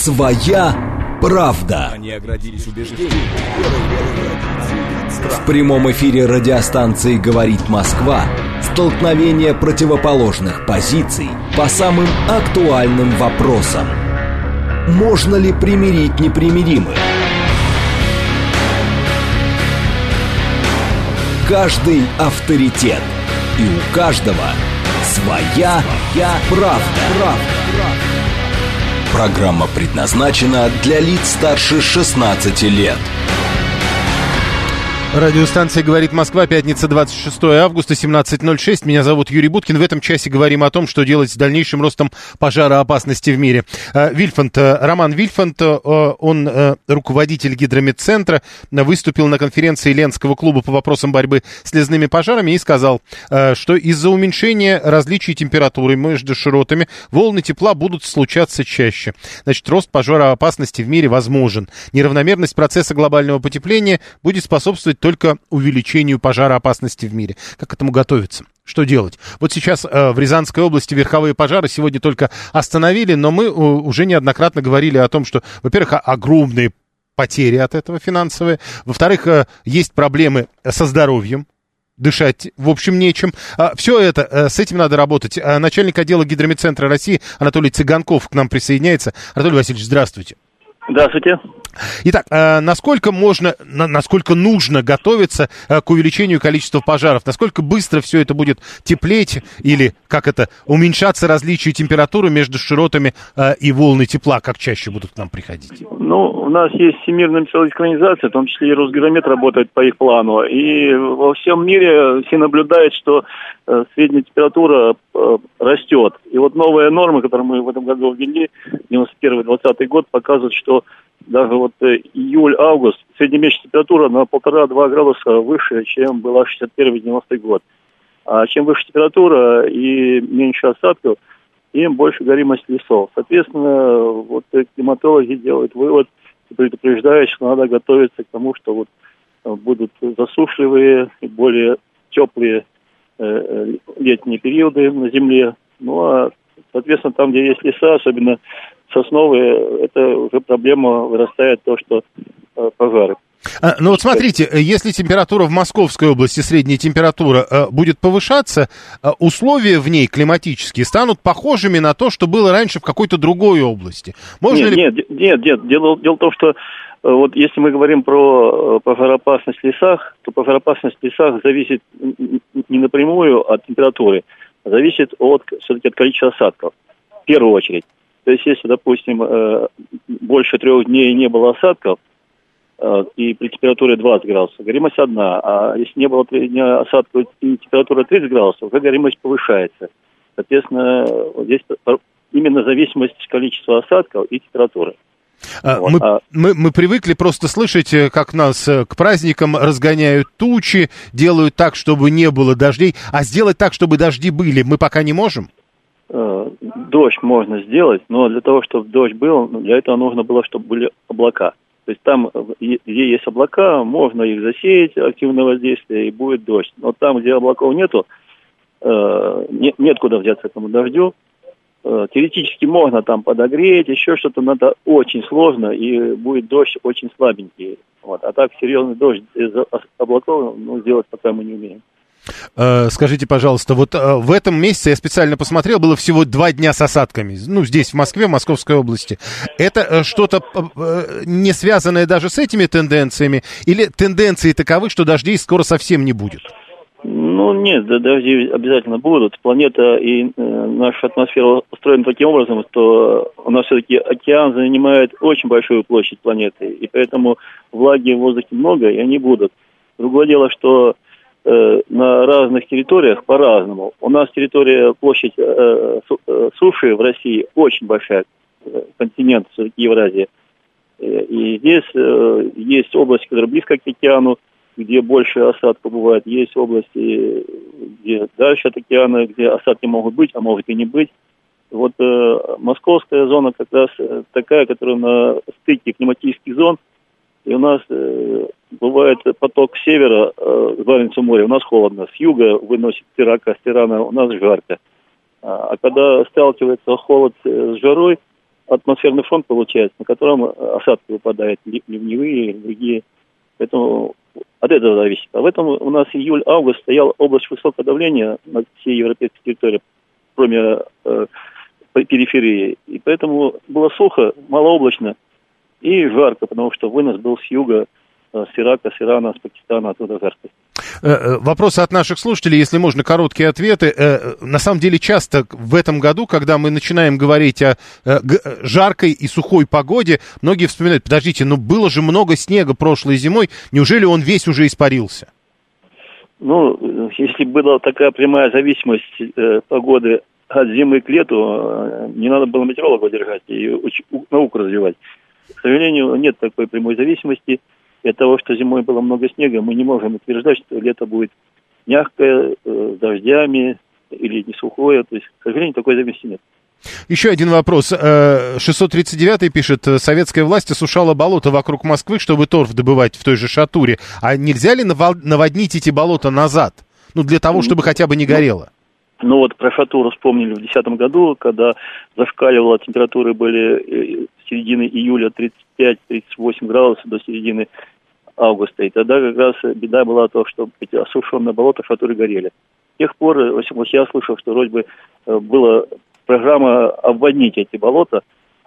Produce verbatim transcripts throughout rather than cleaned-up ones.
Своя правда. Они оградились убеждением. В прямом эфире радиостанции «Говорит Москва» столкновение противоположных позиций по самым актуальным вопросам. Можно ли примирить непримиримых? Каждый авторитет. И у каждого своя, своя правда. правда. Программа предназначена для лиц старше шестнадцати лет. Радиостанция «Говорит Москва», пятница, двадцать шестое августа, семнадцать ноль шесть. Меня зовут Юрий Буткин. В этом часе говорим о том, что делать с дальнейшим ростом пожароопасности в мире. Вильфанд, Роман Вильфанд, он руководитель Гидрометцентра, выступил на конференции Ленского клуба по вопросам борьбы с лесными пожарами и сказал, что из-за уменьшения различий температуры между широтами волны тепла будут случаться чаще. Значит, рост пожароопасности в мире возможен. Неравномерность процесса глобального потепления будет способствовать только увеличению пожароопасности в мире. Как к этому готовиться? Что делать? Вот сейчас э, в Рязанской области верховые пожары сегодня только остановили, но мы э, уже неоднократно говорили о том, что, во-первых, огромные потери от этого финансовые, во-вторых, э, есть проблемы со здоровьем, дышать, в общем, нечем. А, все это, а, с этим надо работать. А, начальник отдела Гидрометцентра России Анатолий Цыганков к нам присоединяется. Анатолий Васильевич, здравствуйте. Здравствуйте. Итак, а, насколько можно, на, насколько нужно готовиться а, к увеличению количества пожаров? Насколько быстро все это будет теплеть или, как это, уменьшаться различия температуры между широтами а, и волны тепла? Как чаще будут к нам приходить? Ну, у нас есть Всемирная метеорологическая организация, в том числе и Росгидромет работает по их плану. И во всем мире все наблюдают, что э, средняя температура э, растет. И вот новая норма, которую мы в этом году ввели, девяносто первый двадцатый год, показывает, что даже вот июль-август среднемесячная температура на полтора-два градуса выше, чем была шестьдесят первый девяностый год. А чем выше температура и меньше осадков, тем больше горимость лесов. Соответственно, вот климатологи делают вывод и предупреждают, что надо готовиться к тому, что вот будут засушливые и более теплые э, летние периоды на Земле. Ну а, соответственно, там, где есть леса, особенно сосновые, это уже проблема вырастает то, что э, пожары. А, ну вот смотрите, если температура в Московской области, средняя температура, э, будет повышаться, э, условия в ней климатические станут похожими на то, что было раньше в какой-то другой области. Можно нет, ли... нет, нет, нет. Дело, дело в том, что э, вот если мы говорим про э, пожароопасность в лесах, то пожароопасность в лесах зависит не напрямую от температуры, а зависит от, все-таки от количества осадков, в первую очередь. То есть, если, допустим, больше трех дней не было осадков, и при температуре двадцать градусов, горимость одна, а если не было три дня осадков и температура тридцать градусов, уже горимость повышается. Соответственно, здесь именно зависимость количества осадков и температуры. Вот. Мы, а... мы, мы привыкли просто слышать, как нас к праздникам разгоняют тучи, делают так, чтобы не было дождей, а сделать так, чтобы дожди были, мы пока не можем? Дождь можно сделать, но для того, чтобы дождь был, для этого нужно было, чтобы были облака. То есть там, где есть облака, можно их засеять, активное воздействие, и будет дождь. Но там, где облаков нету, нет, нет куда взяться этому дождю. Теоретически можно там подогреть, еще что-то, но это очень сложно, и будет дождь очень слабенький. Вот. А так серьезный дождь из облаков ну, сделать пока мы не умеем. Скажите, пожалуйста, вот в этом месяце я специально посмотрел, было всего два дня с осадками, ну, здесь, в Москве, в Московской области. Это что-то не связанное даже с этими тенденциями? Или тенденции таковы, что дождей скоро совсем не будет? Ну, нет, дожди обязательно будут. Планета и э, наша атмосфера устроена таким образом, что у нас все-таки океан занимает очень большую площадь планеты, и поэтому влаги в воздухе много, и они будут. Другое дело, что на разных территориях по-разному. У нас территория, площадь э, суши в России очень большая, континент все-таки Евразия. И здесь э, есть области, которые близко к океану, где больше осадков бывает. Есть области, где дальше от океана, где осадки могут быть, а могут и не быть. Вот э, московская зона как раз такая, которая на стыке климатических зон. И у нас э, бывает поток с севера, э, с Баренцевого моря, у нас холодно. С юга выносит Ирака, с Ирана у нас жарко. А, а когда сталкивается холод с жарой, атмосферный фронт получается, на котором осадки выпадают, ливневые и другие. Поэтому от этого зависит. А в этом у нас июль-август стояла область высокого давления на всей европейской территории, кроме э, периферии. И поэтому было сухо, малооблачно и жарко, потому что вынос был с юга, э, с Ирака, с Ирана, с Пакистана, оттуда жарко. Вопросы от наших слушателей, если можно, короткие ответы. На самом деле, часто в этом году, когда мы начинаем говорить о жаркой и сухой погоде, многие вспоминают: подождите, ну было же много снега прошлой зимой, неужели он весь уже испарился? Ну, если была такая прямая зависимость э, погоды от зимы к лету, не надо было метеорологов держать и науку развивать. К сожалению, нет такой прямой зависимости. И от того, что зимой было много снега, мы не можем утверждать, что лето будет мягкое, э, с дождями или не сухое. То есть, к сожалению, такой зависимости нет. Еще один вопрос. шестьсот тридцать девятый пишет: советская власть осушала болото вокруг Москвы, чтобы торф добывать в той же Шатуре. А нельзя ли наводнить эти болота назад? Ну, для того, чтобы хотя бы не горело. Ну, вот про Шатуру вспомнили в две тысячи десятом году, когда зашкаливала, температуры были с середины июля тридцать пять - тридцать восемь градусов до середины августа. И тогда как раз беда была то, что эти осушенные болота в Шатуре горели. С тех пор, вот я слышал, что вроде бы была программа обводнить эти болота.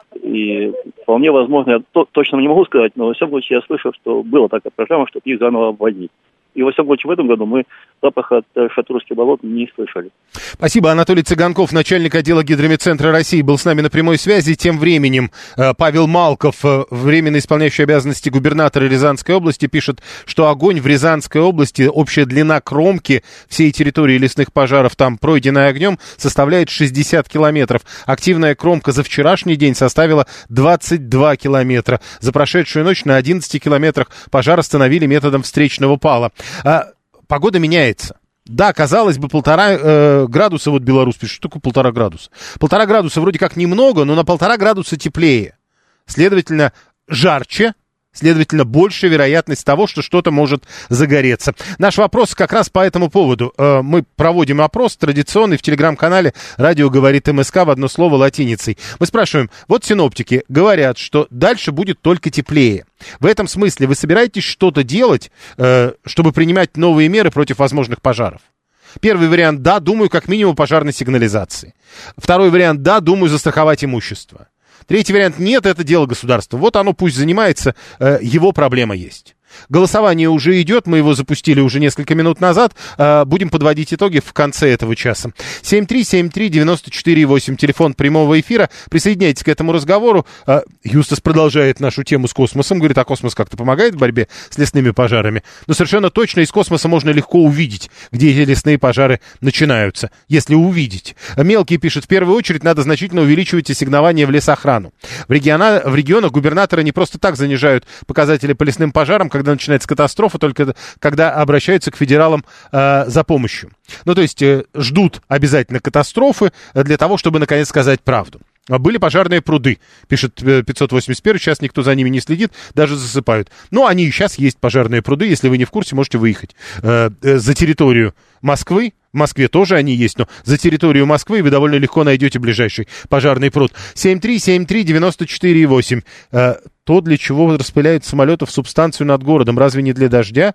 И вполне возможно, я то, точно не могу сказать, но во всяком случае я слышал, что была такая программа, чтобы их заново обводить. И во всяком случае в этом году мы запаха от шатурских болот не слышали. Спасибо. Анатолий Цыганков, начальник отдела Гидрометцентра России, был с нами на прямой связи. Тем временем Павел Малков, временно исполняющий обязанности губернатора Рязанской области, пишет, что огонь в Рязанской области, общая длина кромки всей территории лесных пожаров, там пройденная огнем, составляет шестьдесят километров. Активная кромка за вчерашний день составила двадцать два километра. За прошедшую ночь на одиннадцати километрах пожар остановили методом встречного пала. А, погода меняется. Да, казалось бы, полтора э, градуса, вот Беларусь пишет, что такое полтора градуса? Полтора градуса вроде как немного, но на полтора градуса теплее. Следовательно, жарче, следовательно, больше вероятность того, что что-то может загореться. Наш вопрос как раз по этому поводу. Э, мы проводим опрос традиционный в телеграм-канале «Радио говорит МСК» в одно слово латиницей. Мы спрашиваем, вот синоптики говорят, что дальше будет только теплее. В этом смысле вы собираетесь что-то делать, э, чтобы принимать новые меры против возможных пожаров? Первый вариант – да, думаю, как минимум пожарной сигнализации. Второй вариант – да, думаю, застраховать имущество. Третий вариант – нет, это дело государства. Вот оно пусть занимается, э, его проблема есть. Голосование уже идет, мы его запустили уже несколько минут назад. Э, будем подводить итоги в конце этого часа. семь три семь три девять четыре восемь, телефон прямого эфира. Присоединяйтесь к этому разговору. Э, Юстас продолжает нашу тему с космосом. Говорит, а космос как-то помогает в борьбе с лесными пожарами? Но совершенно точно из космоса можно легко увидеть, где эти лесные пожары начинаются, если увидеть. Мелкий пишет, в первую очередь надо значительно увеличивать ассигнования в лесохрану. В, региона, в регионах губернаторы не просто так занижают показатели по лесным пожарам, когда начинается катастрофа, только когда обращаются к федералам э, за помощью. Ну, то есть э, ждут обязательно катастрофы для того, чтобы, наконец, сказать правду. Были пожарные пруды, пишет пятьсот восемьдесят один, сейчас никто за ними не следит, даже засыпают. Но они и сейчас есть, пожарные пруды, если вы не в курсе, можете выехать э, э, за территорию Москвы. В Москве тоже они есть, но за территорию Москвы вы довольно легко найдете ближайший пожарный пруд. семь три семь три девять четыре восемь. Э, то, для чего распыляют самолетов субстанцию над городом, разве не для дождя?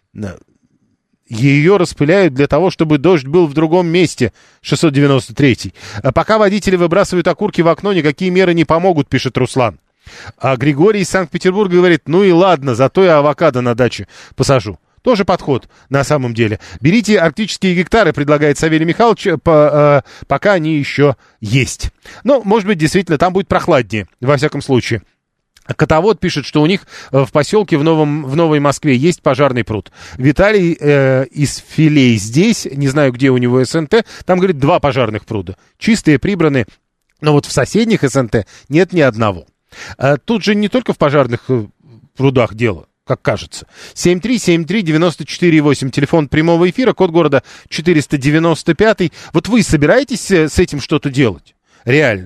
Ее распыляют для того, чтобы дождь был в другом месте. шестьсот девяносто третий. А пока водители выбрасывают окурки в окно, никакие меры не помогут, пишет Руслан. А Григорий из Санкт-Петербурга говорит, ну и ладно, зато я авокадо на даче посажу. Тоже подход, на самом деле. Берите арктические гектары, предлагает Савелий Михайлович, по, э, пока они еще есть. Ну, может быть, действительно, там будет прохладнее, во всяком случае. Котовод пишет, что у них в поселке в, Новом, в Новой Москве есть пожарный пруд. Виталий э, из Филей здесь, не знаю, где у него СНТ, там, говорит, два пожарных пруда. Чистые, прибранные, но вот в соседних СНТ нет ни одного. А тут же не только в пожарных прудах дело, как кажется. семь три семь три девять четыре восемь, телефон прямого эфира, код города четыреста девяносто пять. Вот вы собираетесь с этим что-то делать? Реально.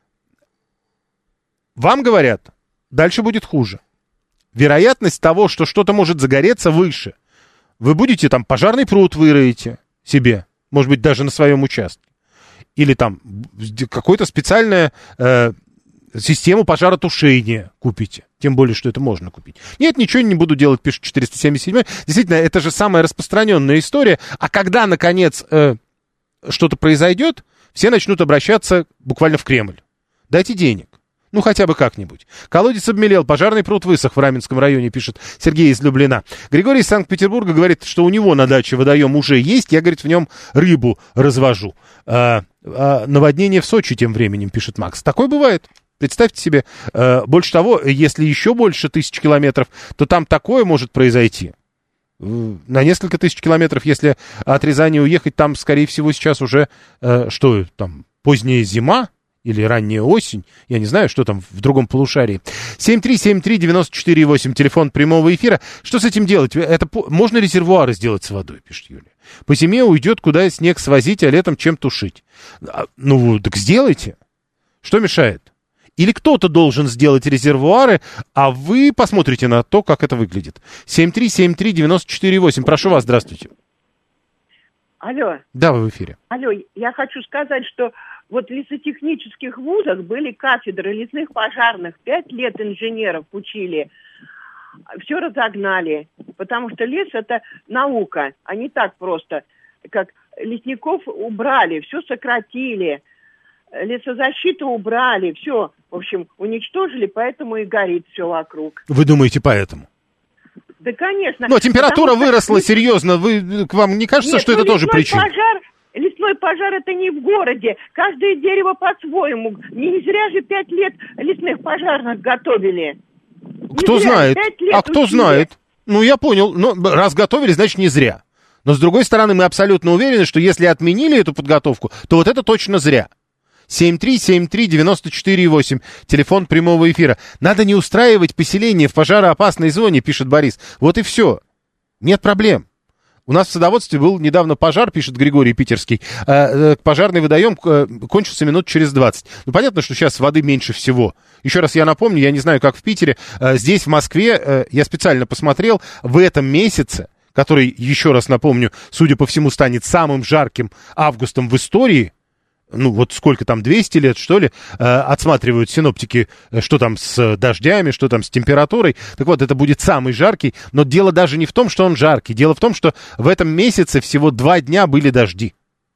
Вам говорят, дальше будет хуже. Вероятность того, что что-то может загореться, выше. Вы будете там пожарный пруд выроете себе, может быть, даже на своем участке. Или там какое-то специальное э, систему пожаротушения купите. Тем более, что это можно купить. Нет, ничего не буду делать, пишет четыреста семьдесят седьмой. Действительно, это же самая распространенная история. А когда, наконец, э, что-то произойдет, все начнут обращаться буквально в Кремль. Дайте денег. Ну, хотя бы как-нибудь. Колодец обмелел, пожарный пруд высох в Раменском районе, пишет Сергей из Люблина. Григорий из Санкт-Петербурга говорит, что у него на даче водоем уже есть. Я, говорит, в нем рыбу развожу. А, а наводнение в Сочи тем временем, пишет Макс. Такое бывает. Представьте себе. А, больше того, если еще больше тысяч километров, то там такое может произойти. На несколько тысяч километров, если от Рязани уехать, там, скорее всего, сейчас уже, а, что там, поздняя зима? Или ранняя осень, я не знаю, что там в другом полушарии. семь три семь три девять четыре восемь, телефон прямого эфира. Что с этим делать? Это можно резервуары сделать с водой, пишет Юлия. По зиме уйдет, куда снег свозить, а летом чем тушить. Ну, так сделайте. Что мешает? Или кто-то должен сделать резервуары, а вы посмотрите на то, как это выглядит. семь три семь три девять четыре восемь. Прошу вас, здравствуйте. Алло. Да, вы в эфире. Алло, я хочу сказать, что вот в лесотехнических вузах были кафедры лесных пожарных. Пять лет инженеров учили. Все разогнали. Потому что лес – это наука, а не так просто. Как лесников убрали, все сократили. Лесозащиту убрали, все, в общем, уничтожили, поэтому и горит все вокруг. Вы думаете, поэтому? Да, конечно. Но температура Потому выросла что... серьезно. Вы, к вам не кажется, Нет, что ну, это тоже причина? Пожар, лесной пожар это не в городе. Каждое дерево по-своему. Не зря же пять лет лесных пожарных готовили. Не Кто зря, знает? А кто учили. знает? Ну, я понял. Ну, раз готовили, значит, не зря. Но, с другой стороны, мы абсолютно уверены, что если отменили эту подготовку, то вот это точно зря. семь три семь три девять четыре восемь, телефон прямого эфира. Надо не устраивать поселение в пожароопасной зоне, пишет Борис. Вот и все. Нет проблем. У нас в садоводстве был недавно пожар, пишет Григорий Питерский. Пожарный водоем кончился минут через двадцать. Ну, понятно, что сейчас воды меньше всего. Еще раз я напомню, я не знаю, как в Питере. Здесь, в Москве, я специально посмотрел, в этом месяце, который, еще раз напомню, судя по всему, станет самым жарким августом в истории, ну, вот сколько там, двести лет, что ли, э, отсматривают синоптики, что там с дождями, что там с температурой. Так вот, это будет самый жаркий, но дело даже не в том, что он жаркий. Дело в том, что в этом месяце всего два дня были дожди.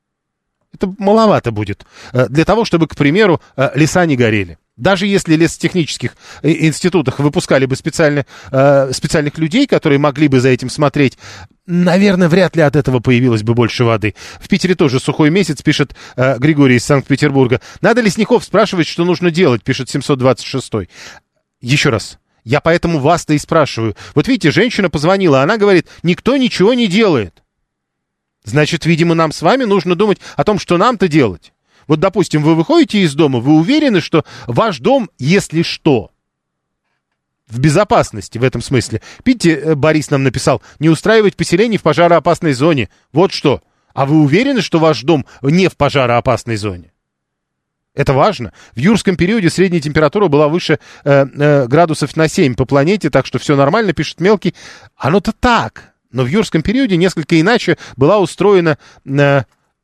Это маловато будет э, для того, чтобы, к примеру, э, леса не горели. Даже если в лесотехнических институтах выпускали бы специально, э, специальных людей, которые могли бы за этим смотреть, наверное, вряд ли от этого появилось бы больше воды. В Питере тоже сухой месяц, пишет э, Григорий из Санкт-Петербурга. Надо лесников спрашивать, что нужно делать, пишет семьсот двадцать шестой. Еще раз. Я поэтому вас-то и спрашиваю. Вот видите, женщина позвонила, она говорит, никто ничего не делает. Значит, видимо, нам с вами нужно думать о том, что нам-то делать. Вот, допустим, вы выходите из дома, вы уверены, что ваш дом, если что, в безопасности в этом смысле. Видите, Борис нам написал, не устраивать поселение в пожароопасной зоне. Вот что. А вы уверены, что ваш дом не в пожароопасной зоне? Это важно. В юрском периоде средняя температура была выше э, э, градусов на семь по планете, так что все нормально, пишет Мелкий. Оно-то так. Но в юрском периоде несколько иначе была устроена... Э,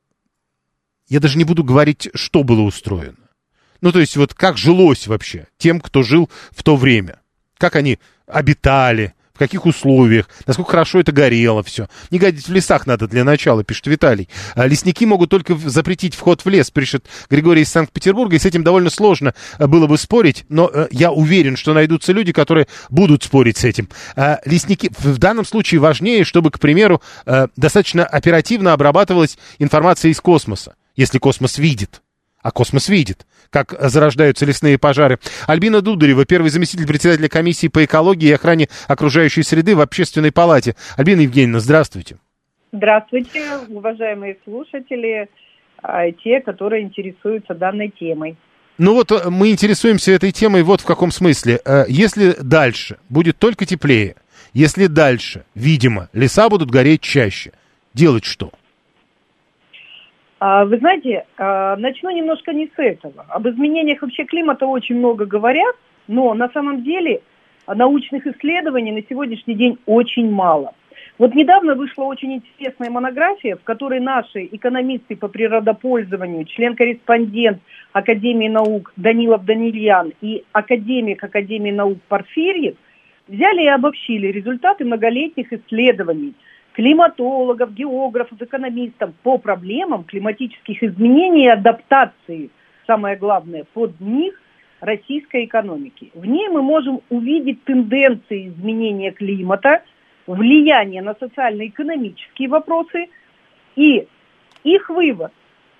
Я даже не буду говорить, что было устроено. Ну, то есть, вот как жилось вообще тем, кто жил в то время. Как они обитали, в каких условиях, насколько хорошо это горело все. Не гадить в лесах надо для начала, пишет Виталий. Лесники могут только запретить вход в лес, пишет Григорий из Санкт-Петербурга. И с этим довольно сложно было бы спорить, но я уверен, что найдутся люди, которые будут спорить с этим. Лесники, в данном случае важнее, чтобы, к примеру, достаточно оперативно обрабатывалась информация из космоса. Если космос видит, а космос видит, как зарождаются лесные пожары. Альбина Дударева, первый заместитель председателя комиссии по экологии и охране окружающей среды в Общественной палате. Альбина Евгеньевна, здравствуйте. Здравствуйте, уважаемые слушатели, те, которые интересуются данной темой. Ну вот мы интересуемся этой темой вот в каком смысле. Если дальше будет только теплее, если дальше, видимо, леса будут гореть чаще, делать что? Вы знаете, начну немножко не с этого. Об изменениях вообще климата очень много говорят, но на самом деле научных исследований на сегодняшний день очень мало. Вот недавно вышла очень интересная монография, в которой наши экономисты по природопользованию, член-корреспондент Академии наук Данилов Данильян и академик Академии наук Порфирьев взяли и обобщили результаты многолетних исследований климатологов, географов, экономистов по проблемам климатических изменений и адаптации, самое главное, под них российской экономики. В ней мы можем увидеть тенденции изменения климата, влияние на социально-экономические вопросы и их вывод.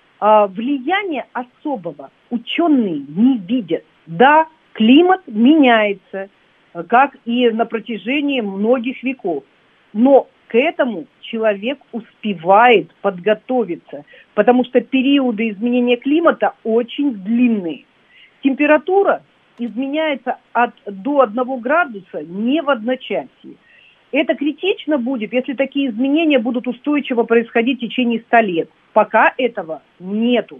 Влияния особого ученые не видят. Да, климат меняется, как и на протяжении многих веков, но к этому человек успевает подготовиться, потому что периоды изменения климата очень длинные. Температура изменяется от, до одного градуса не в одночасье. Это критично будет, если такие изменения будут устойчиво происходить в течение ста лет. Пока этого нету.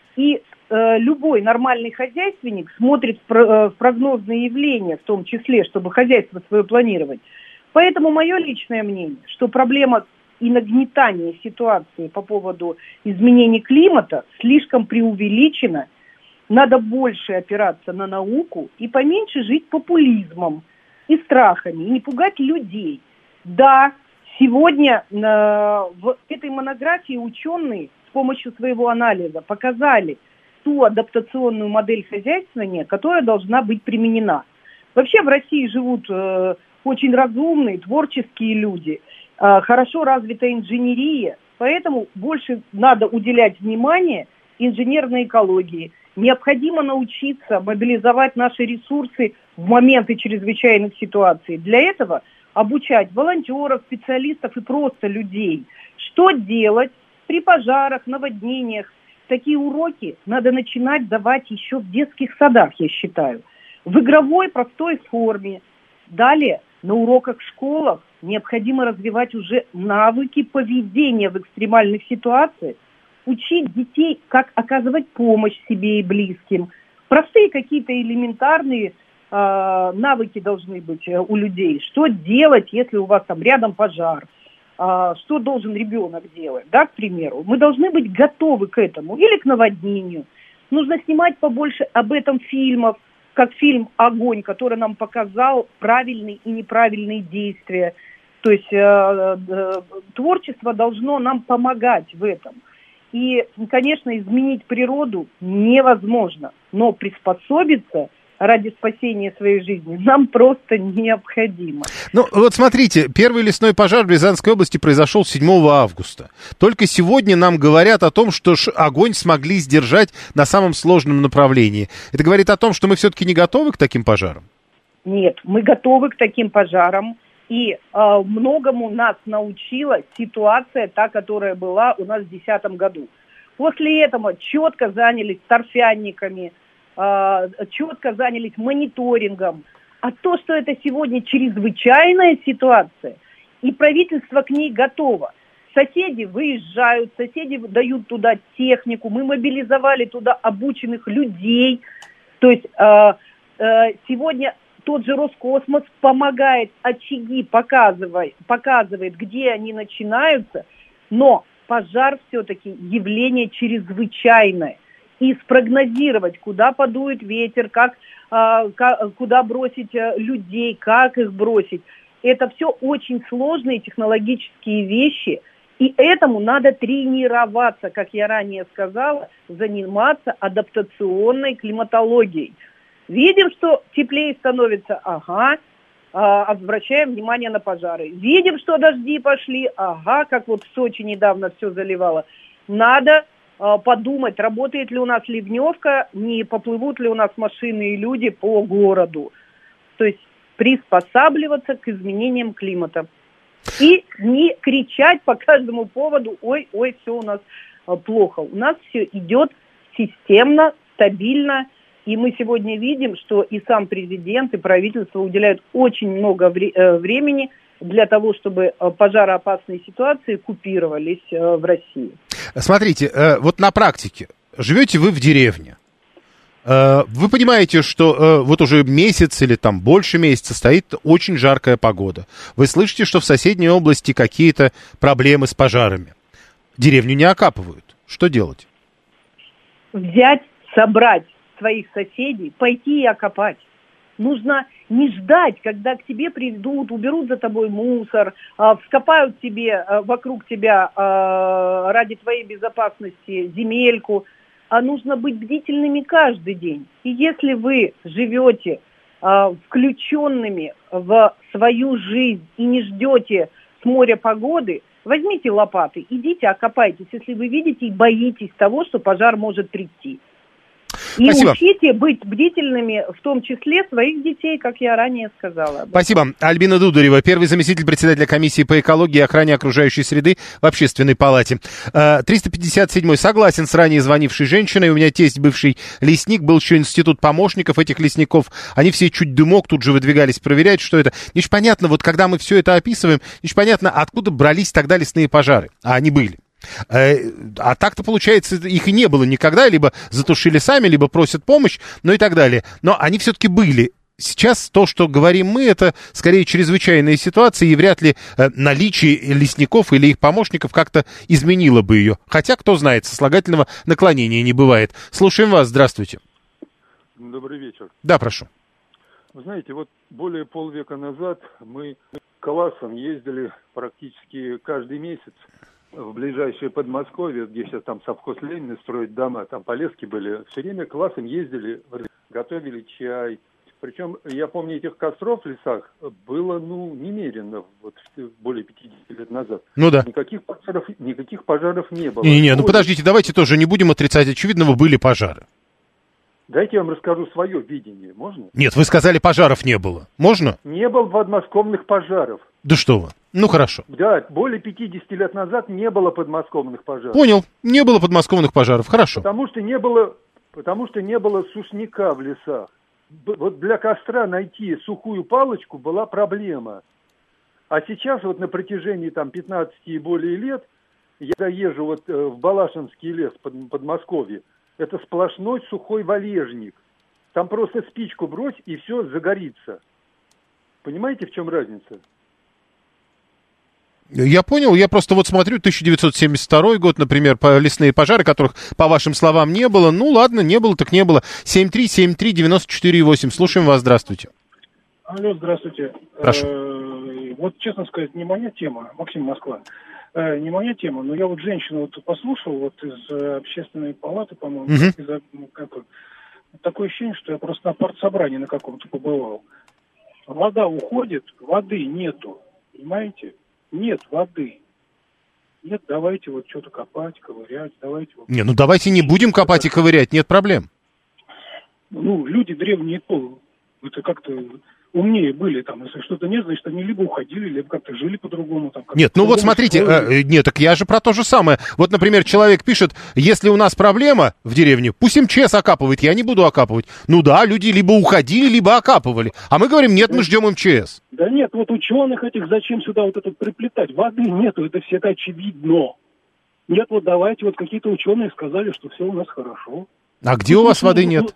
И э, любой нормальный хозяйственник смотрит в, про, э, в прогнозные явления, в том числе, чтобы хозяйство свое планировать. Поэтому мое личное мнение, что проблема и нагнетания ситуации по поводу изменения климата слишком преувеличена. Надо больше опираться на науку и поменьше жить популизмом и страхами, и не пугать людей. Да, сегодня э, в этой монографии ученые с помощью своего анализа показали ту адаптационную модель хозяйствования, которая должна быть применена. Вообще в России живут э, очень разумные, творческие люди, э, хорошо развитая инженерия, поэтому больше надо уделять внимание инженерной экологии. Необходимо научиться мобилизовать наши ресурсы в моменты чрезвычайных ситуаций. Для этого обучать волонтеров, специалистов и просто людей. Что делать при пожарах, наводнениях. Такие уроки надо начинать давать еще в детских садах, я считаю. В игровой простой форме. Далее на уроках в школах необходимо развивать уже навыки поведения в экстремальных ситуациях. Учить детей, как оказывать помощь себе и близким. Простые какие-то элементарные э, навыки должны быть у людей. Что делать, если у вас там рядом пожар? Э, что должен ребенок делать, да, к примеру? Мы должны быть готовы к этому. Или к наводнению. Нужно снимать побольше об этом фильмов, как фильм «Огонь», который нам показал правильные и неправильные действия. То есть э, э, творчество должно нам помогать в этом. И, конечно, изменить природу невозможно, но приспособиться ради спасения своей жизни нам просто необходимо. Ну, вот смотрите, первый лесной пожар в Рязанской области произошел седьмого августа. Только сегодня нам говорят о том, что огонь смогли сдержать на самом сложном направлении. Это говорит о том, что мы все-таки не готовы к таким пожарам? Нет, мы готовы к таким пожарам. И э, многому нас научила ситуация, та, которая была у нас в две тысячи десятом году. После этого четко занялись торфяниками, э, четко занялись мониторингом. А то, что это сегодня чрезвычайная ситуация, и правительство к ней готово. Соседи выезжают, соседи дают туда технику, мы мобилизовали туда обученных людей. То есть э, э, сегодня... Тот же Роскосмос помогает, очаги показывает, показывает, где они начинаются, но пожар все-таки явление чрезвычайное. И спрогнозировать, куда подует ветер, как, а, как, куда бросить людей, как их бросить, это все очень сложные технологические вещи, и этому надо тренироваться, как я ранее сказала, заниматься адаптационной климатологией. Видим, что теплее становится, ага, а, обращаем внимание на пожары. Видим, что дожди пошли, ага, как вот в Сочи недавно все заливало. Надо а, подумать, работает ли у нас ливневка, не поплывут ли у нас машины и люди по городу. То есть приспосабливаться к изменениям климата. И не кричать по каждому поводу, ой, ой, все у нас а, плохо. У нас все идет системно, стабильно. И мы сегодня видим, что и сам президент, и правительство уделяют очень много времени для того, чтобы пожароопасные ситуации купировались в России. Смотрите, вот на практике. Живете вы в деревне. Вы понимаете, что вот уже месяц или там больше месяца стоит очень жаркая погода. Вы слышите, что в соседней области какие-то проблемы с пожарами. Деревню не окапывают. Что делать? Взять, собрать своих соседей, пойти и окопать. Нужно не ждать, когда к тебе придут, уберут за тобой мусор, вскопают тебе вокруг тебя ради твоей безопасности земельку. А нужно быть бдительными каждый день. И если вы живете э, включенными в свою жизнь и не ждете с моря погоды, возьмите лопаты, идите окопайтесь, если вы видите и боитесь того, что пожар может прийти. И Спасибо. Учите быть бдительными, в том числе своих детей, как я ранее сказала. Спасибо. Альбина Дударева, первый заместитель председателя комиссии по экологии и охране окружающей среды в Общественной палате. триста пятьдесят седьмой. Согласен с ранее звонившей женщиной. У меня тесть, бывший лесник, был еще институт помощников этих лесников. Они все чуть дымок тут же выдвигались проверять, что это. Не ж понятно, вот когда мы все это описываем, не ж понятно, откуда брались тогда лесные пожары. А они были. А так-то, получается, их и не было никогда, либо затушили сами, либо просят помощь, ну и так далее. Но они все-таки были. Сейчас то, что говорим мы, это скорее чрезвычайные ситуации, и вряд ли наличие лесников или их помощников как-то изменило бы ее. Хотя, кто знает, сослагательного наклонения не бывает. Слушаем вас, здравствуйте. Добрый вечер. Да, прошу. Вы знаете, вот более полвека назад мы классом ездили практически каждый месяц в ближайшее Подмосковье, где сейчас там совхоз Ленина строят дома, там полески были, все время классом ездили, готовили чай. Причем, я помню, этих костров в лесах было, ну, немерено, вот более пятидесяти лет назад. Ну да. Никаких пожаров, никаких пожаров не было. Не-не, ну подождите, давайте тоже не будем отрицать, очевидно, были пожары. Дайте я вам расскажу свое видение, можно? Нет, вы сказали, пожаров не было. Можно? Не было подмосковных пожаров. Да что вы. Ну, хорошо. Да, более пятидесяти лет назад не было подмосковных пожаров. Понял. Не было подмосковных пожаров. Хорошо. Потому что не было, потому что не было сушняка в лесах. Вот для костра найти сухую палочку была проблема. А сейчас вот на протяжении там пятнадцати и более лет я езжу вот в Балашинский лес под Подмосковье. Это сплошной сухой валежник. Там просто спичку брось, и все загорится. Понимаете, в чем разница? Я понял, я просто вот смотрю, тысяча девятьсот семьдесят второй год, например, по лесные пожары, которых, по вашим словам, не было. Ну, ладно, не было, так не было. семь три семь три девяносто четыре восемь. Слушаем вас, здравствуйте. Алло, здравствуйте. Прошу. Э, вот, честно сказать, не моя тема, Максим, Москва. Э, не моя тема, но я вот женщину вот послушал, вот из э, общественной палаты, по-моему, Угу. из, ну, как, такое ощущение, что я просто на партсобрании на каком-то побывал. Вода уходит, воды нету, понимаете? Нет воды. Нет, давайте вот что-то копать, ковырять, давайте... Вот... Не, ну давайте не будем копать и ковырять, нет проблем. Ну, люди древние, то это как-то умнее были там. Если что-то нет, значит, они либо уходили, либо как-то жили по-другому. Там, Нет, ну вот смотрите, э, нет, так я же про то же самое. Вот, например, человек пишет, если у нас проблема в деревне, пусть МЧС окапывает, я не буду окапывать. Ну да, люди либо уходили, либо окапывали. А мы говорим, нет, мы ждем МЧС. Да нет, вот ученых этих зачем сюда вот это приплетать? Воды нету, это все это очевидно. Нет, вот давайте, вот какие-то ученые сказали, что все у нас хорошо. А где у вас воды нет?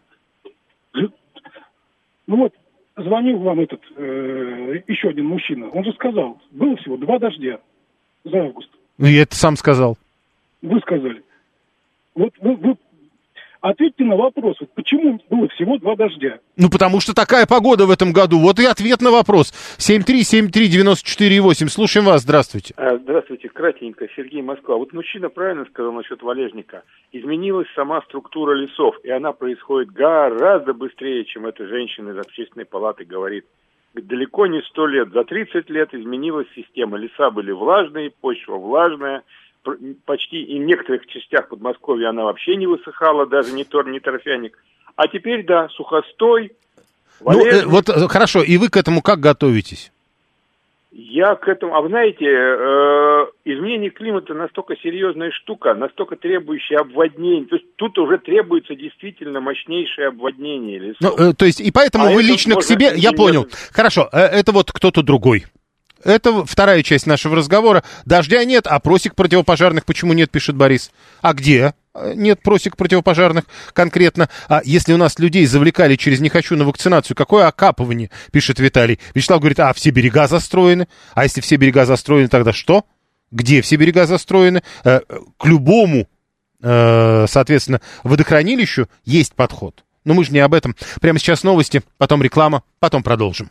Ну вот, звонил вам этот, э, еще один мужчина. Он же сказал, было всего два дождя за август. Ну, я это сам сказал. Вы сказали. Вот вы, вы ответьте на вопрос, вот почему было всего два дождя? Ну, потому что такая погода в этом году. Вот и ответ на вопрос. семь три семь три девяносто четыре восемь. Слушаем вас, здравствуйте. Здравствуйте, кратенько, Сергей, Москва. Вот мужчина правильно сказал насчет валежника. Изменилась сама структура лесов, и она происходит гораздо быстрее, чем эта женщина из общественной палаты говорит. Далеко не сто лет, за тридцать лет изменилась система. Леса были влажные, почва влажная. Почти и в некоторых частях Подмосковья она вообще не высыхала, даже не тор, не торфяник. А теперь, да, сухостой, валежник. Ну, э, вот хорошо, и вы к этому как готовитесь? Я к этому... А вы знаете, э, изменение климата настолько серьезная штука, настолько требующая обводнения. То есть тут уже требуется действительно мощнейшее обводнение лесов. Ну, э, то есть, и поэтому а вы лично к себе... Я понял. Хорошо, э, это вот кто-то другой. Это вторая часть нашего разговора. Дождя нет, а просек противопожарных почему нет, пишет Борис. А где? Нет просек противопожарных конкретно. А если у нас людей завлекали через «не хочу» на вакцинацию, какое окапывание, пишет Виталий. Вячеслав говорит, а все берега застроены? А если все берега застроены, тогда что? Где все берега застроены? К любому, соответственно, водохранилищу есть подход. Но мы же не об этом. Прямо сейчас новости, потом реклама, потом продолжим.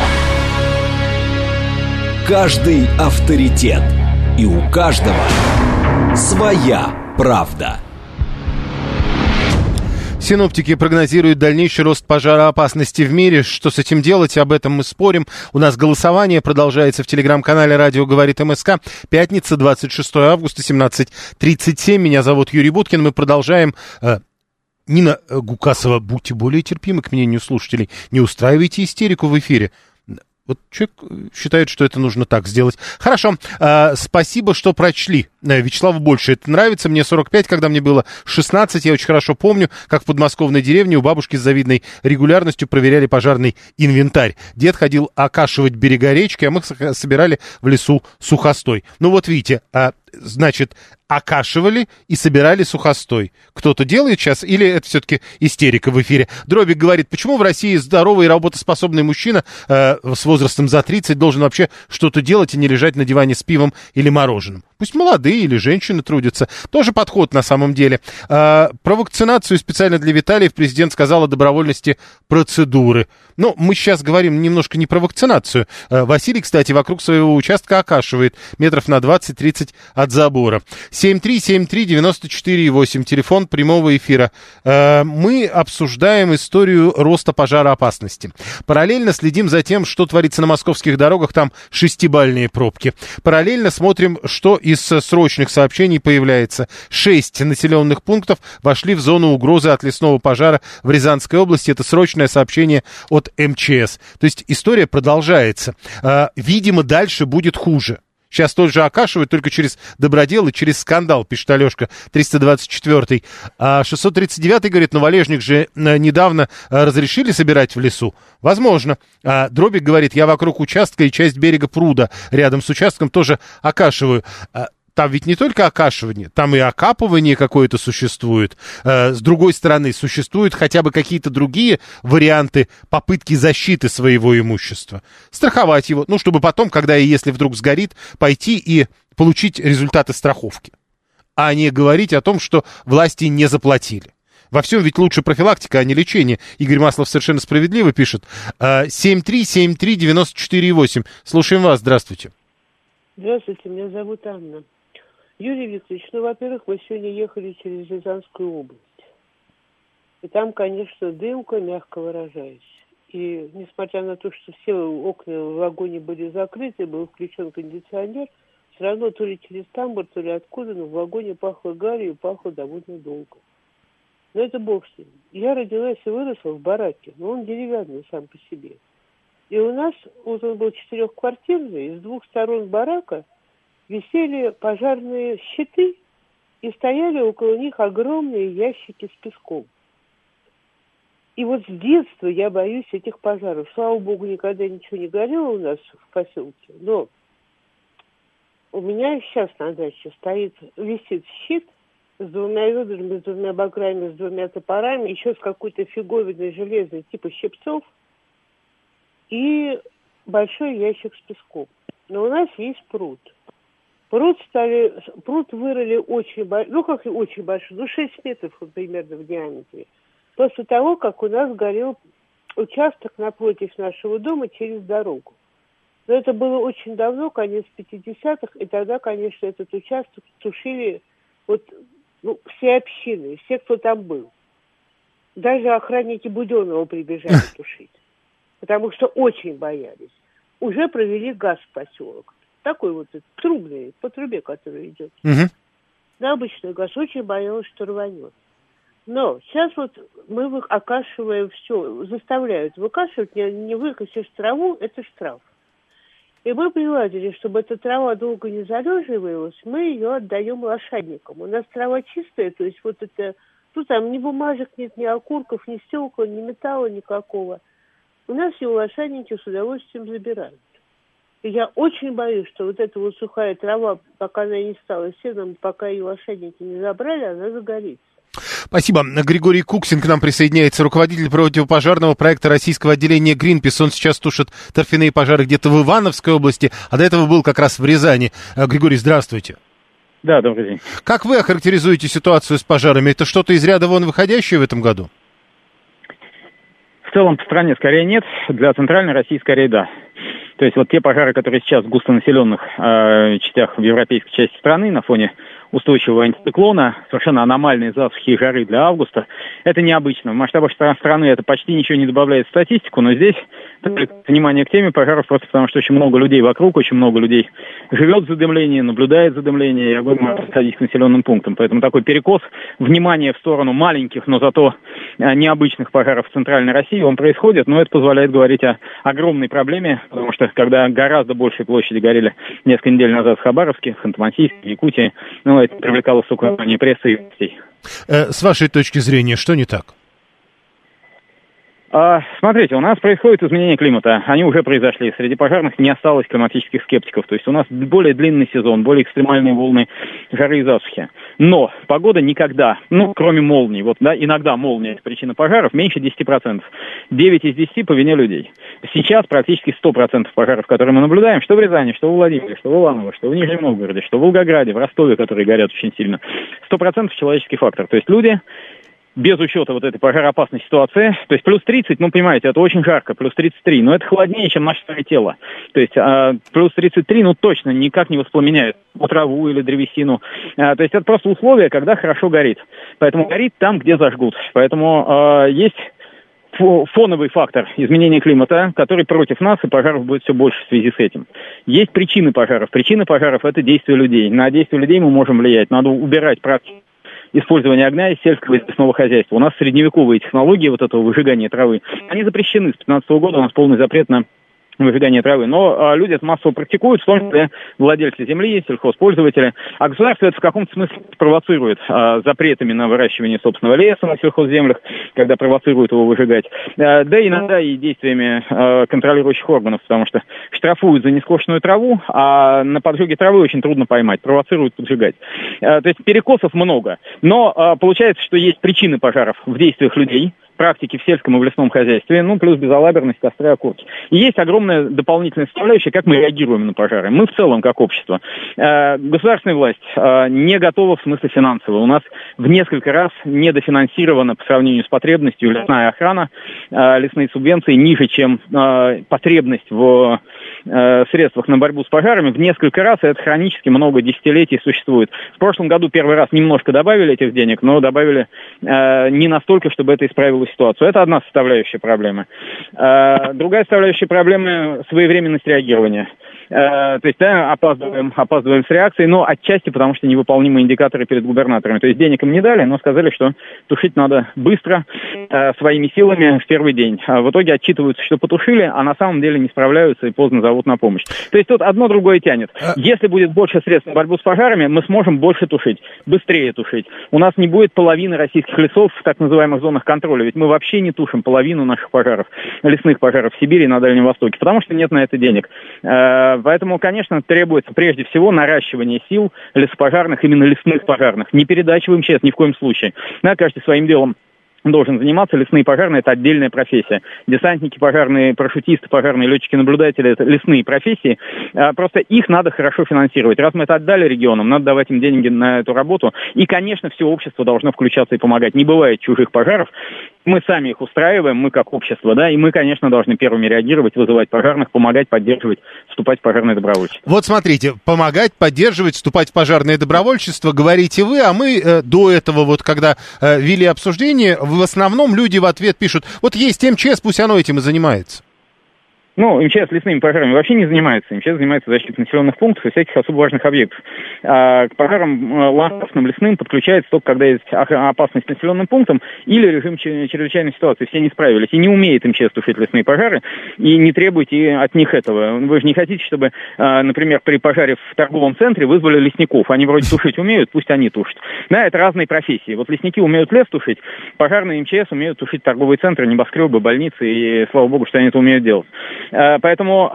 Каждый авторитет. И у каждого своя правда. Синоптики прогнозируют дальнейший рост пожароопасности в мире. Что с этим делать? Об этом мы спорим. У нас голосование продолжается в телеграм-канале «Радио говорит МСК». Пятница, двадцать шестое августа, семнадцать тридцать семь. Меня зовут Юрий Буткин. Мы продолжаем. Нина Гукасова, будьте более терпимы к мнению слушателей. Не устраивайте истерику в эфире. Вот человек считает, что это нужно так сделать. Хорошо, э, спасибо, что прочли. Э, Вячеславу больше это нравится. Мне сорок пять, когда мне было шестнадцать. Я очень хорошо помню, как в подмосковной деревне у бабушки с завидной регулярностью проверяли пожарный инвентарь. Дед ходил окашивать берега речки, а мы собирали в лесу сухостой. Ну вот видите, э, значит, окашивали и собирали сухостой. Кто-то делает сейчас, или это все-таки истерика в эфире? Дробик говорит, почему в России здоровый и работоспособный мужчина э, с возрастом за тридцать должен вообще что-то делать и не лежать на диване с пивом или мороженым? Пусть молодые или женщины трудятся. Тоже подход на самом деле. Э, про вакцинацию специально для Виталиев президент сказал о добровольности процедуры. Но мы сейчас говорим немножко не про вакцинацию. Э, Василий, кстати, вокруг своего участка окашивает метров на двадцать-тридцать от забора. семь три семь три девяносто четыре восемь, телефон прямого эфира. Э, мы обсуждаем историю роста пожароопасности. Параллельно следим за тем, что творится на московских дорогах, там шестибалльные пробки. Параллельно смотрим, что из срочных сообщений появляется. Шесть населенных пунктов вошли в зону угрозы от лесного пожара в Рязанской области. Это срочное сообщение от эм че эс. То есть история продолжается. Э, видимо, дальше будет хуже. Сейчас тоже окашивают, только через добродел и через скандал, пишет Алешка, триста двадцать четвёртый. А шестьсот тридцать девятый говорит, ну, валежник же недавно разрешили собирать в лесу. Возможно. А Дробик говорит, я вокруг участка и часть берега пруда рядом с участком тоже окашиваю. Там ведь не только окашивание, там и окапывание какое-то существует. С другой стороны, существуют хотя бы какие-то другие варианты попытки защиты своего имущества. Страховать его, ну, чтобы потом, когда и если вдруг сгорит, пойти и получить результаты страховки. А не говорить о том, что власти не заплатили. Во всем ведь лучше профилактика, а не лечение. Игорь Маслов совершенно справедливо пишет. семь три семь три девяносто четыре восемь. Слушаем вас, здравствуйте. Здравствуйте, меня зовут Анна. Юрий Викторович, ну, во-первых, мы сегодня ехали через Рязанскую область. И там, конечно, дымка, мягко выражаясь. И несмотря на то, что все окна в вагоне были закрыты, был включен кондиционер, все равно то ли через тамбур, то ли откуда, но в вагоне пахло гарью, пахло довольно долго. Но это бог с ним. Я родилась и выросла в бараке, но он деревянный сам по себе. И у нас, вот он был четырехквартирный, и с двух сторон барака висели пожарные щиты, и стояли около них огромные ящики с песком. И вот с детства я боюсь этих пожаров. Слава богу, никогда ничего не горело у нас в поселке, но у меня сейчас на даче стоит, висит щит с двумя ведрами, с двумя баграми, с двумя топорами, еще с какой-то фиговиной железной типа щипцов, и большой ящик с песком. Но у нас есть пруд. Пруд стали, пруд вырыли очень большой, ну как очень большой, ну шесть метров примерно в диаметре. После того, как у нас горел участок напротив нашего дома через дорогу. Но это было очень давно, конец пятидесятых, и тогда, конечно, этот участок тушили вот, ну, все общины, все, кто там был. Даже охранники Буденного прибежали тушить, потому что очень боялись. Уже провели газ в поселок. Такой вот трубный, по трубе, который идет. Угу. На обычный газ очень боялась, что рванет. Но сейчас вот мы окашиваем все, заставляют выкашивать, не, не выкосишь траву, это штраф. И мы приладили, чтобы эта трава долго не залеживалась, мы ее отдаем лошадникам. У нас трава чистая, то есть вот это, ну там ни бумажек нет, ни окурков, ни стекла, ни металла никакого. У нас ее лошадники с удовольствием забирают. И я очень боюсь, что вот эта вот сухая трава, пока она не стала сеном, пока ее лошадники не забрали, она загорится. Спасибо. Григорий Куксин к нам присоединяется, руководитель противопожарного проекта российского отделения Greenpeace. Он сейчас тушит торфяные пожары где-то в Ивановской области, а до этого был как раз в Рязани. Григорий, здравствуйте. Да, добрый день. Как вы охарактеризуете ситуацию с пожарами? Это что-то из ряда вон выходящее в этом году? В целом по стране скорее нет, для центральной России скорее да. То есть вот те пожары, которые сейчас в густонаселенных э, частях в европейской части страны на фоне устойчивого антициклона, совершенно аномальные засухи и жары для августа, это необычно. В масштабах страны это почти ничего не добавляет в статистику, но здесь внимание к теме пожаров просто потому, что очень много людей вокруг, очень много людей живет в задымлении, наблюдает задымление, и огонь может подходить к населенным пунктам. Поэтому такой перекос внимания в сторону маленьких, но зато необычных пожаров в центральной России, он происходит, но это позволяет говорить о огромной проблеме, потому что когда гораздо большей площади горели несколько недель назад в Хабаровске, Ханты-Мансийске, Якутии, ну, это привлекало столько внимания прессы и гостей. Э, с вашей точки зрения, что не так? А, смотрите, у нас происходит изменение климата. Они уже произошли. Среди пожарных не осталось климатических скептиков. То есть у нас более длинный сезон, более экстремальные волны жары и засухи. Но погода никогда, ну, кроме молний, вот, да, иногда молния – это причина пожаров, меньше десять процентов. девять из десяти по вине людей. Сейчас практически сто процентов пожаров, которые мы наблюдаем, что в Рязани, что в Владимире, что в Иваново, что в Нижнем Новгороде, что в Волгограде, в Ростове, которые горят очень сильно. сто процентов человеческий фактор. То есть люди... без учета вот этой пожароопасной ситуации, то есть плюс тридцать, ну, понимаете, это очень жарко, плюс тридцать три, но это холоднее, чем наше старое тело. То есть э, плюс тридцать три, ну, точно никак не воспламеняет траву или древесину. Э, то есть это просто условия, когда хорошо горит. Поэтому горит там, где зажгут. Поэтому э, есть фоновый фактор изменения климата, который против нас, и пожаров будет все больше в связи с этим. Есть причины пожаров. Причины пожаров – это действия людей. На действия людей мы можем влиять. Надо убирать практику использование огня из сельского и лесного хозяйства. У нас средневековые технологии вот этого выжигания травы, они запрещены. С пятнадцатого года у нас полный запрет на выжигание травы. Но а, люди это массово практикуют, в том числе владельцы земли, сельхозпользователи. А государство это в каком-то смысле провоцирует а, запретами на выращивание собственного леса на сельхозземлях, когда провоцируют его выжигать. А, да иногда и действиями а, контролирующих органов, потому что штрафуют за нескошенную траву, а на поджоге травы очень трудно поймать, провоцируют поджигать. А, то есть перекосов много. Но а, получается, что есть причины пожаров в действиях людей, практики в сельском и в лесном хозяйстве, ну, плюс безалаберность, костры, окурки. И есть огромная дополнительная составляющая, как мы реагируем на пожары. Мы в целом, как общество. Э, государственная власть э, не готова в смысле финансового. У нас в несколько раз недофинансирована по сравнению с потребностью лесная охрана, э, лесные субвенции ниже, чем э, потребность в э, средствах на борьбу с пожарами. В несколько раз, и это хронически много десятилетий существует. В прошлом году первый раз немножко добавили этих денег, но добавили э, не настолько, чтобы это исправило ситуацию. Это одна составляющая проблемы. Э, другая составляющая проблемы – своевременность реагирования. Э, то есть, да, опаздываем, опаздываем с реакцией, но отчасти потому, что невыполнимые индикаторы перед губернаторами. То есть денег им не дали, но сказали, что тушить надо быстро, э, своими силами в первый день. А в итоге отчитываются, что потушили, а на самом деле не справляются и поздно зовут на помощь. То есть тут одно другое тянет. Если будет больше средств на борьбу с пожарами, мы сможем больше тушить, быстрее тушить. У нас не будет половины российских лесов в так называемых зонах контроля. Ведь мы вообще не тушим половину наших пожаров, лесных пожаров в Сибири и на Дальнем Востоке, потому что нет на это денег. Поэтому, конечно, требуется прежде всего наращивание сил лесопожарных, именно лесных пожарных. Не передача в эм че эс ни в коем случае. Да, каждый своим делом должен заниматься. Лесные пожарные – это отдельная профессия. Десантники пожарные, парашютисты пожарные, летчики-наблюдатели – это лесные профессии. Просто их надо хорошо финансировать. Раз мы это отдали регионам, надо давать им деньги на эту работу. И, конечно, все общество должно включаться и помогать. Не бывает чужих пожаров. Мы сами их устраиваем, мы как общество, да, и мы, конечно, должны первыми реагировать, вызывать пожарных, помогать, поддерживать, вступать в пожарное добровольчество. Вот смотрите, помогать, поддерживать, вступать в пожарное добровольчество, говорите вы, а мы э, до этого, вот когда э, вели обсуждение, в основном люди в ответ пишут, вот есть эм че эс, пусть оно этим и занимается. Ну, эм че эс лесными пожарами вообще не занимается. эм че эс занимается защитой населенных пунктов и всяких особо важных объектов. А к пожарам ландшафтным, лесным подключается только когда есть опасность населенным пунктам или режим чрезвычайной ситуации. Все не справились. И не умеет эм че эс тушить лесные пожары. И не требуйте от них этого. Вы же не хотите, чтобы, например, при пожаре в торговом центре вызвали лесников. Они вроде тушить умеют, пусть они тушат. Да, это разные профессии. Вот лесники умеют лес тушить, пожарные эм че эс умеют тушить торговые центры, небоскребы, больницы. И слава богу, что они это умеют делать. Поэтому,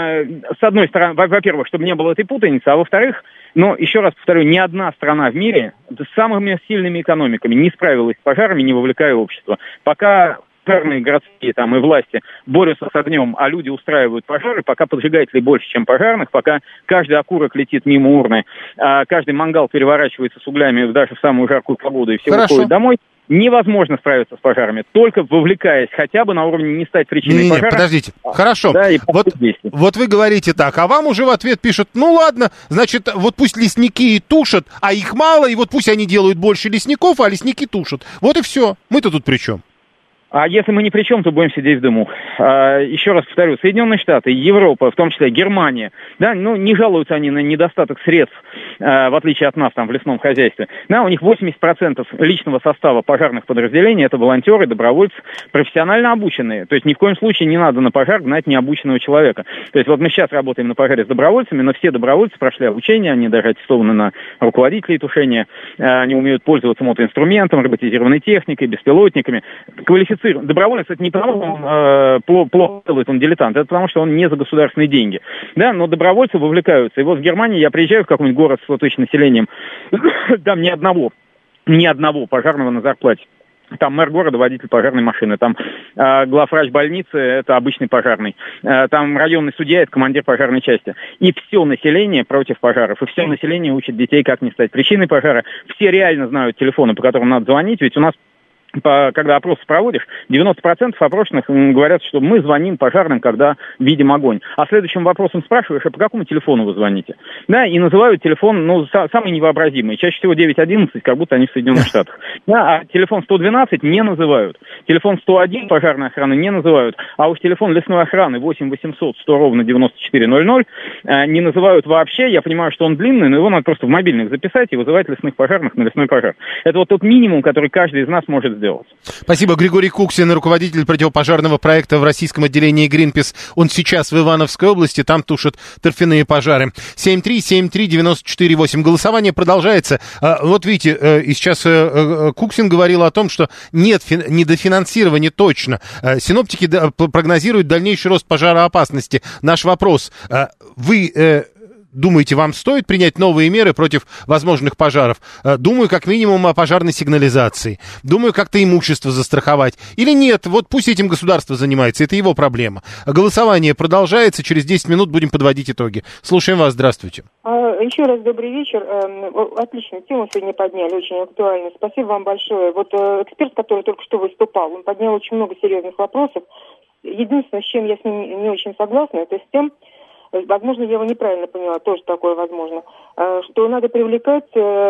с одной стороны, во-первых, чтобы не было этой путаницы, а во-вторых, но, еще раз повторю, ни одна страна в мире с самыми сильными экономиками не справилась с пожарами, не вовлекая общество. Пока пожарные городские там и власти борются с огнем, а люди устраивают пожары, пока поджигателей больше, чем пожарных, пока каждый окурок летит мимо урны, а каждый мангал переворачивается с углями даже в самую жаркую погоду, и все Хорошо. уходят домой, невозможно справиться с пожарами, только вовлекаясь хотя бы на уровне не стать причиной не, пожара. Подождите, хорошо. Да, и вот, вот вы говорите так, а вам уже в ответ пишут, ну ладно, значит, вот пусть лесники и тушат, а их мало, и вот пусть они делают больше лесников, а лесники тушат. Вот и все. Мы-то тут при чем? А если мы ни при чем, то будем сидеть в дыму. А, еще раз повторю, Соединенные Штаты, Европа, в том числе Германия, да, ну, не жалуются они на недостаток средств, а, в отличие от нас там в лесном хозяйстве. Да, у них восемьдесят процентов личного состава пожарных подразделений это волонтеры, добровольцы, профессионально обученные. То есть ни в коем случае не надо на пожар гнать необученного человека. То есть вот мы сейчас работаем на пожаре с добровольцами, но все добровольцы прошли обучение, они даже аттестованы на руководителей тушения, а, они умеют пользоваться мотоинструментом, роботизированной техникой, беспилотниками, квалифицированные. Доброволец это не потому, что он э, плохо, плохо делает, он дилетант, это потому, что он не за государственные деньги. Да, но добровольцы вовлекаются. И вот в Германии я приезжаю в какой-нибудь город с сто тысяч населением, там ни одного, ни одного пожарного на зарплате. Там мэр города, водитель пожарной машины, там э, главврач больницы, это обычный пожарный, э, там районный судья, это командир пожарной части. И все население против пожаров, и все население учит детей, как не стать причиной пожара. Все реально знают телефоны, по которым надо звонить, ведь у нас По, когда опрос проводишь, девяносто процентов опрошенных говорят, что мы звоним пожарным, когда видим огонь. А следующим вопросом спрашиваешь, а по какому телефону вы звоните? Да, и называют телефон, ну, са- самый невообразимый. Чаще всего девять одиннадцать, как будто они в Соединенных Штатах. Да, а телефон сто двенадцать не называют. Телефон сто один пожарной охраны не называют. А уж телефон лесной охраны восемь восемьсот сто ровно девяносто четыре ноль ноль э, не называют вообще. Я понимаю, что он длинный, но его надо просто в мобильник записать и вызывать лесных пожарных на лесной пожар. Это вот тот минимум, который каждый из нас может сделать. Спасибо. Григорий Куксин, руководитель противопожарного проекта в российском отделении Greenpeace. Он сейчас в Ивановской области, там тушат торфяные пожары. семь три семь три девять четыре восемь. Голосование продолжается. Вот видите, и сейчас Куксин говорил о том, что нет недофинансирования точно. Синоптики прогнозируют дальнейший рост пожароопасности. Наш вопрос. Вы... Думаете, вам стоит принять новые меры против возможных пожаров? Думаю, как минимум о пожарной сигнализации. Думаю, как-то имущество застраховать. Или нет, вот пусть этим государство занимается, это его проблема. Голосование продолжается, через десять минут будем подводить итоги. Слушаем вас, здравствуйте. Еще раз добрый вечер. Отличную тему сегодня подняли, очень актуальную. Спасибо вам большое. Вот эксперт, который только что выступал, он поднял очень много серьезных вопросов. Единственное, с чем я с ним не очень согласна, это с тем, возможно, я его неправильно поняла, тоже такое возможно, что надо привлекать,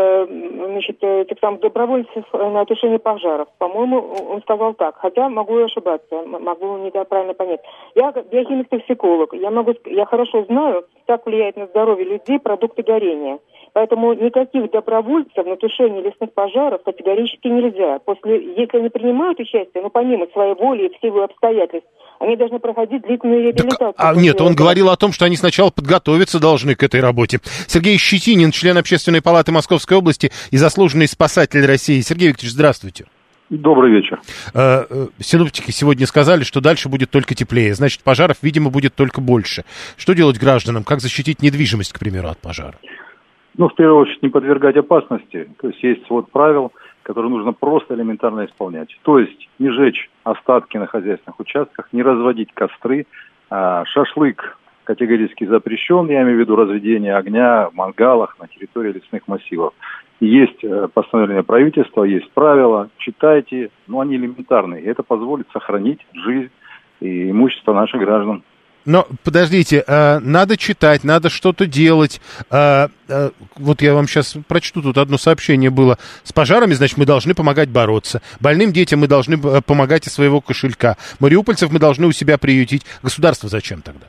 значит, тех самых добровольцев на тушение пожаров. По-моему, он сказал так, хотя могу и ошибаться, могу неправильно понять. Я биохимик-токсиколог, я, могу, я хорошо знаю, как влияет на здоровье людей продукты горения. Поэтому никаких добровольцев на тушение лесных пожаров категорически нельзя. После, если они принимают участие, ну, помимо своей воли и в силу обстоятельств, они должны проходить длительную реабилитацию. Так, а, нет, он говорил о том, что они сначала подготовиться должны к этой работе. Сергей Щетинин, член Общественной палаты Московской области и заслуженный спасатель России. Сергей Викторович, здравствуйте. Добрый вечер. Синоптики сегодня сказали, что дальше будет только теплее. Значит, пожаров, видимо, будет только больше. Что делать гражданам? Как защитить недвижимость, к примеру, от пожара? Ну, в первую очередь, не подвергать опасности. То есть есть свод правил, которые нужно просто элементарно исполнять. То есть не жечь остатки на хозяйственных участках, не разводить костры. А, шашлык категорически запрещен, я имею в виду разведение огня в мангалах на территории лесных массивов. Есть постановление правительства, есть правила, читайте, но они элементарные. И это позволит сохранить жизнь и имущество наших граждан. Но, подождите, э, надо читать, надо что-то делать. Э, э, вот я вам сейчас прочту, тут одно сообщение было. С пожарами, значит, мы должны помогать бороться. Больным детям мы должны помогать из своего кошелька. Мариупольцев мы должны у себя приютить. Государство зачем тогда?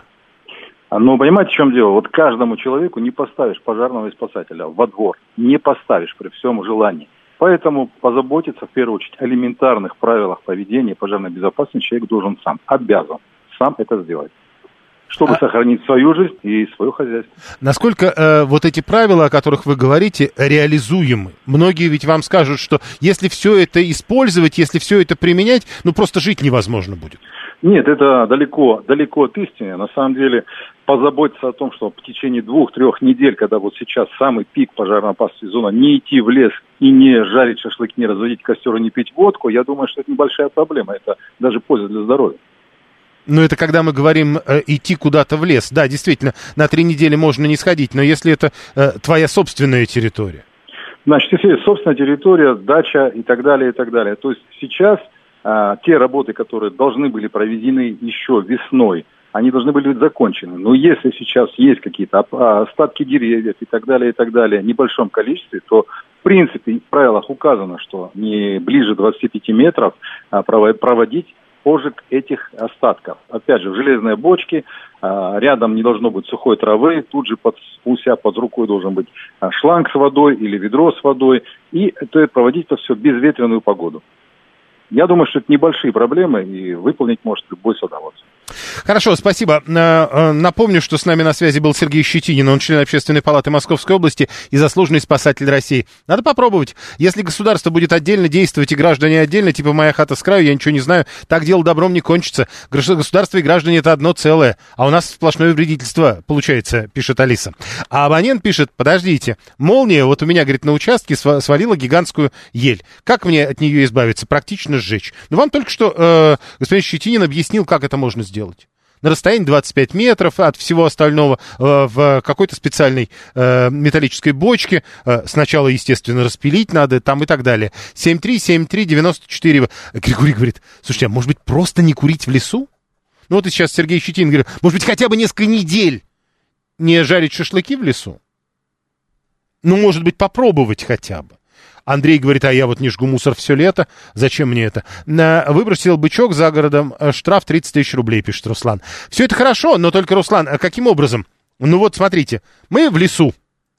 Ну, понимаете, в чем дело? Вот каждому человеку не поставишь пожарного и спасателя во двор. Не поставишь при всем желании. Поэтому позаботиться, в первую очередь, о элементарных правилах поведения пожарной безопасности человек должен сам, обязан сам это сделать, чтобы а... сохранить свою жизнь и свое хозяйство. Насколько э, вот эти правила, о которых вы говорите, реализуемы? Многие ведь вам скажут, что если все это использовать, если все это применять, ну просто жить невозможно будет. Нет, это далеко, далеко от истины. На самом деле, позаботиться о том, что в течение двух-трех недель, когда вот сейчас самый пик пожароопасного сезона, не идти в лес и не жарить шашлык, не разводить костер и не пить водку, я думаю, что это небольшая проблема. Это даже польза для здоровья. Ну, это когда мы говорим э, идти куда-то в лес. Да, действительно, на три недели можно не сходить, но если это э, твоя собственная территория. Значит, если есть собственная территория, дача и так далее, и так далее. То есть сейчас а, те работы, которые должны были проведены еще весной, они должны были быть закончены. Но если сейчас есть какие-то остатки деревьев и так далее, и так далее, в небольшом количестве, то в принципе в правилах указано, что не ближе двадцати пяти метров а, проводить пожиг этих остатков. Опять же, в железной бочке, а, рядом не должно быть сухой травы, тут же под, у себя под рукой должен быть а, шланг с водой или ведро с водой, и это проводить это все в безветренную погоду. Я думаю, что это небольшие проблемы, и выполнить может любой садовод. Хорошо, спасибо. Напомню, что с нами на связи был Сергей Щетинин, он член Общественной палаты Московской области и заслуженный спасатель России. Надо попробовать. Если государство будет отдельно действовать и граждане отдельно, типа «моя хата с краю», я ничего не знаю, так дело добром не кончится. Государство и граждане — это одно целое, а у нас сплошное вредительство получается, пишет Алиса. А абонент пишет: подождите, молния вот у меня, говорит, на участке свалила гигантскую ель. Как мне от нее избавиться? Практично сжечь. Ну, вам только что э, господин Щетинин объяснил, как это можно сделать. На расстоянии двадцать пять метров от всего остального э, в какой-то специальной э, металлической бочке. Э, сначала, естественно, распилить надо, там и так далее. семь три семь три девяносто четыре. Григорий говорит: слушайте, а может быть просто не курить в лесу? Ну вот и сейчас Сергей Щетинин говорит: может быть хотя бы несколько недель не жарить шашлыки в лесу? Ну, может быть, попробовать хотя бы. Андрей говорит: а я вот не жгу мусор все лето, зачем мне это? Выбросил бычок за городом, штраф тридцать тысяч рублей, пишет Руслан. Все это хорошо, но только, Руслан, а каким образом? Ну вот, смотрите, мы в лесу,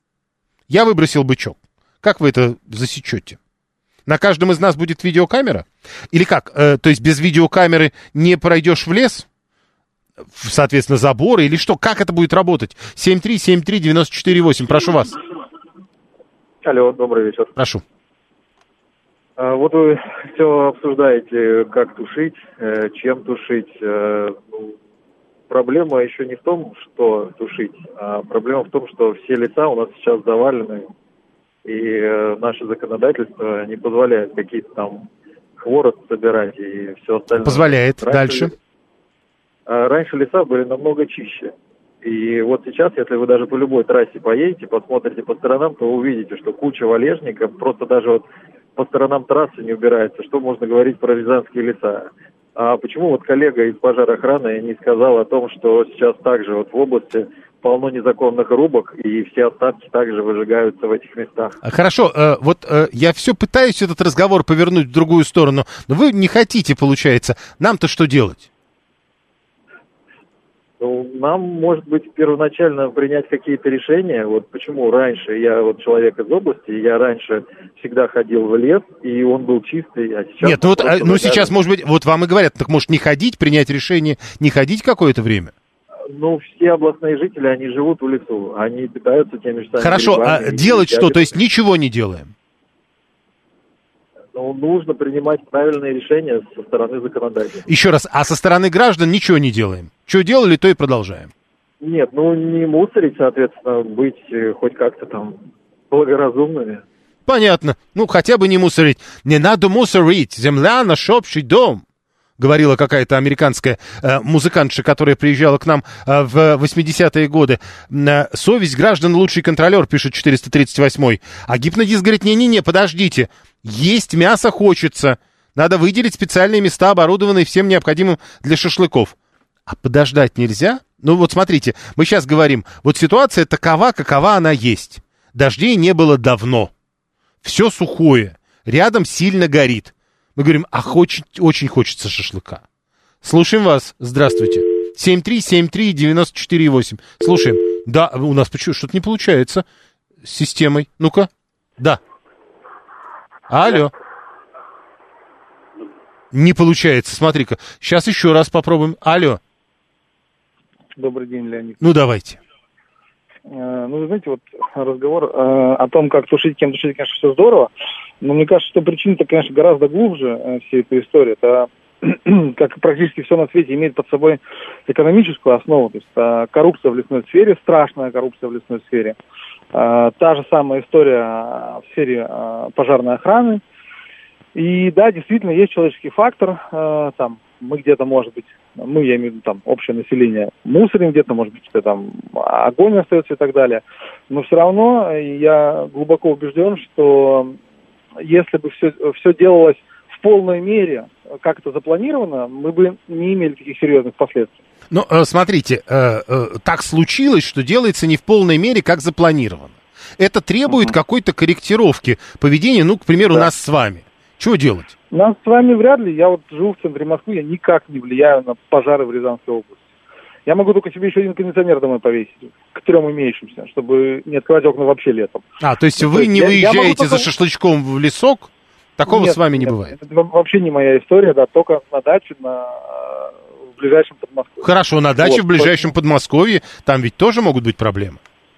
я выбросил бычок. Как вы это засечете? На каждом из нас будет видеокамера? Или как? Э, то есть без видеокамеры не пройдешь в лес? Соответственно, заборы или что? Как это будет работать? семь три семь три девяносто четыре восемь, прошу вас. Алло, добрый вечер. Прошу. А, вот вы все обсуждаете, как тушить, чем тушить. Проблема еще не в том, что тушить, а проблема в том, что все леса у нас сейчас завалены, и наше законодательство не позволяет какие-то там хворост собирать и все остальное. Позволяет. Раньше, дальше. Раньше леса были намного чище. И вот сейчас, если вы даже по любой трассе поедете, посмотрите по сторонам, то вы увидите, что куча валежников, просто даже вот по сторонам трассы не убирается. Что можно говорить про рязанские леса? А почему вот коллега из пожарохраны не сказал о том, что сейчас также вот в области полно незаконных рубок, и все остатки также выжигаются в этих местах? Хорошо, вот я все пытаюсь этот разговор повернуть в другую сторону, но вы не хотите, получается. Нам-то что делать? Ну, нам, может быть, первоначально принять какие-то решения. Вот почему раньше, я вот человек из области, я раньше всегда ходил в лес, и он был чистый, а сейчас... Нет, ну, вот, ну сейчас, может быть, вот вам и говорят, так может не ходить, принять решение, не ходить какое-то время? Ну, все областные жители, они живут в лесу, они питаются теми же самыми Хорошо, грибами, а делать что? ягодами. То есть ничего не делаем? Ну, нужно принимать правильные решения со стороны законодателя. Еще раз, а со стороны граждан ничего не делаем? Что делали, то и продолжаем. Нет, ну не мусорить, соответственно, быть э, хоть как-то там благоразумными. Понятно. Ну, хотя бы не мусорить. Не надо мусорить, земля наш общий дом. Говорила какая-то американская э, музыкантша, которая приезжала к нам э, в восьмидесятые годы. Э, совесть граждан лучший контролер, пишет четыреста тридцать восьмой. А гипнодист говорит: не-не-не, подождите. Есть мясо хочется. Надо выделить специальные места, оборудованные всем необходимым для шашлыков. А подождать нельзя? Ну вот смотрите, мы сейчас говорим, вот ситуация такова, какова она есть. Дождей не было давно. Все сухое. Рядом сильно горит. Мы говорим: а хочет, очень хочется шашлыка. Слушаем вас. Здравствуйте. семь три семь три девяносто четыре восемь. Слушаем. Да, у нас почему что-то не получается с системой. Ну-ка. Да. Алло. Не получается. Смотри-ка. Сейчас еще раз попробуем. Алло. Добрый день, Леонид. Ну, давайте. Э, ну, вы знаете, вот разговор э, о том, как тушить, кем тушить, конечно, все здорово. Но мне кажется, что причина-то, конечно, гораздо глубже э, всей этой истории. Это как и практически все на свете, имеет под собой экономическую основу. То есть э, коррупция в лесной сфере, страшная коррупция в лесной сфере. Э, та же самая история в сфере э, пожарной охраны. И да, действительно, есть человеческий фактор. Э, там, мы где-то, может быть, мы, я имею в виду, там, общее население, мусорим где-то, может быть, где-то там огонь остается и так далее. Но все равно я глубоко убежден, что если бы все, все делалось в полной мере, как это запланировано, мы бы не имели таких серьезных последствий. Ну, смотрите, так случилось, что делается не в полной мере, как запланировано. Это требует uh-huh. какой-то корректировки поведения, ну, к примеру, да. нас с вами. Чего делать? Нас с вами вряд ли. Я вот живу в центре Москвы, я никак не влияю на пожары в Рязанской области. Я могу только себе еще один кондиционер домой повесить, к трем имеющимся, чтобы не открывать окна вообще летом. А, то есть вы не я, выезжаете я только... за шашлычком в лесок? Такого нет, с вами не нет, бывает? Это вообще не моя история, да, только на даче, на... в ближайшем Подмосковье. Хорошо, на даче вот, в ближайшем поэтому... Подмосковье, там ведь тоже могут быть проблемы?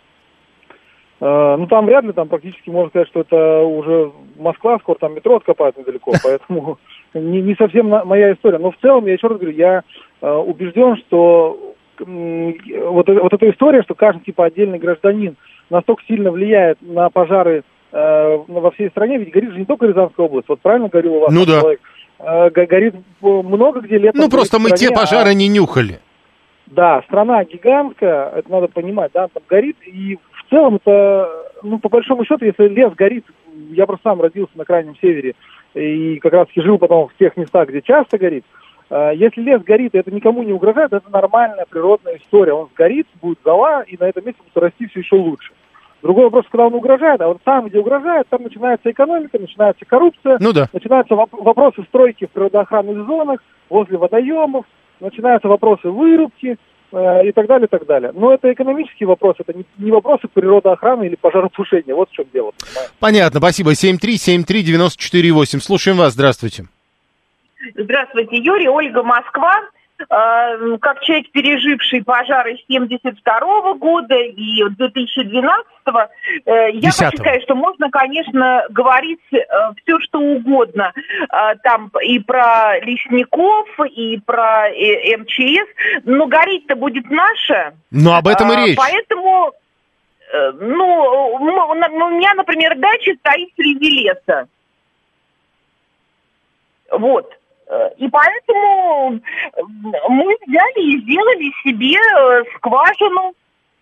Uh, ну, там вряд ли, там практически можно сказать, что это уже Москва, скоро там метро откопают недалеко, поэтому не, не совсем моя история. Но в целом, я еще раз говорю, я uh, убежден, что um, вот, вот эта история, что каждый типа отдельный гражданин настолько сильно влияет на пожары uh, во всей стране, ведь горит же не только Рязанская область, вот правильно говорил у вас ну, да. человек, uh, горит много где летом. Ну, просто мы стране, те пожары а... не нюхали. Да, страна гигантская, это надо понимать, да, там горит, и в целом это, ну, по большому счету, если лес горит, я просто сам родился на Крайнем Севере, и как раз жил потом в тех местах, где часто горит, если лес горит, и это никому не угрожает, это нормальная природная история, он сгорит, будет зола, и на этом месте будет расти все еще лучше. Другой вопрос, когда он угрожает, а вот там, где угрожает, там начинается экономика, начинается коррупция, ну да. начинаются воп- вопросы стройки в природоохранных зонах, возле водоемов, начинаются вопросы вырубки э, и так далее, и так далее. Но это экономические вопросы, это не, не вопросы природоохраны или пожаротушения. Вот в чем дело. Понимаете? Понятно, спасибо. семь три семь три девять четыре восемь. Слушаем вас, здравствуйте. Здравствуйте, Юрий, Ольга, Москва. Как человек, переживший пожары семьдесят второго года и две тысячи двенадцатого, я хочу сказать, что можно, конечно, говорить все, что угодно. Там и про лесников, и про эм че эс, но гореть-то будет наше. Ну, об этом и речь. Поэтому, ну, у меня, например, дача стоит среди леса. Вот. И поэтому мы взяли и сделали себе скважину.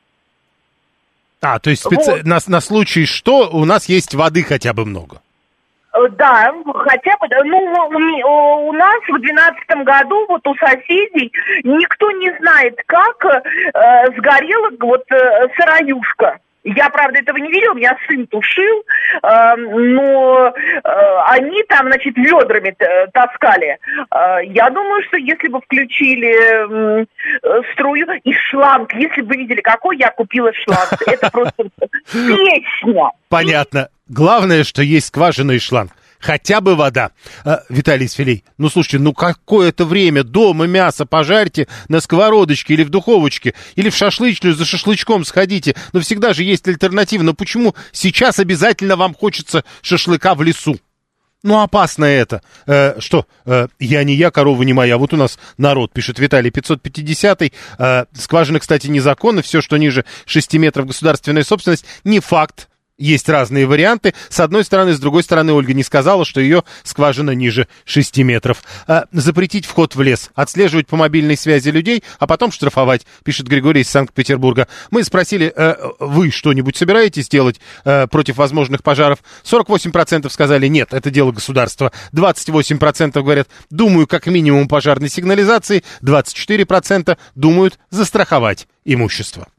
А, то есть специ... вот. на, на случай что у нас есть воды хотя бы много? Да, хотя бы, ну, у нас в двенадцатом году вот у соседей никто не знает, как э, сгорела вот э, сыроюшка. Я, правда, этого не видела, у меня сын тушил, э, но э, они там, значит, ведрами таскали. Э, я думаю, что если бы включили э, струю и шланг, если бы видели, какой я купила шланг, это просто песня. Понятно. Главное, что есть скважина и шланг. Хотя бы вода. А, Виталий Исфилей, ну слушайте, ну какое-то время дома мясо пожарьте на сковородочке или в духовочке, или в шашлычную за шашлычком сходите. Но всегда же есть альтернатива. Но почему сейчас обязательно вам хочется шашлыка в лесу? Ну, опасно это. Э, что? Э, я не я, корова не моя. Вот у нас народ, пишет Виталий, пятьсот пятидесятый. Э, скважины, кстати, незаконны. Все, что ниже шести метров государственная собственность, не факт. Есть разные варианты. С одной стороны, с другой стороны, Ольга не сказала, что ее скважина ниже шести метров. А, запретить вход в лес, отслеживать по мобильной связи людей, а потом штрафовать, пишет Григорий из Санкт-Петербурга. Мы спросили, э, вы что-нибудь собираетесь делать э, против возможных пожаров? сорок восемь процентов сказали, нет, это дело государства. двадцать восемь процентов говорят, думаю, как минимум пожарной сигнализации. двадцать четыре процента думают застраховать имущество.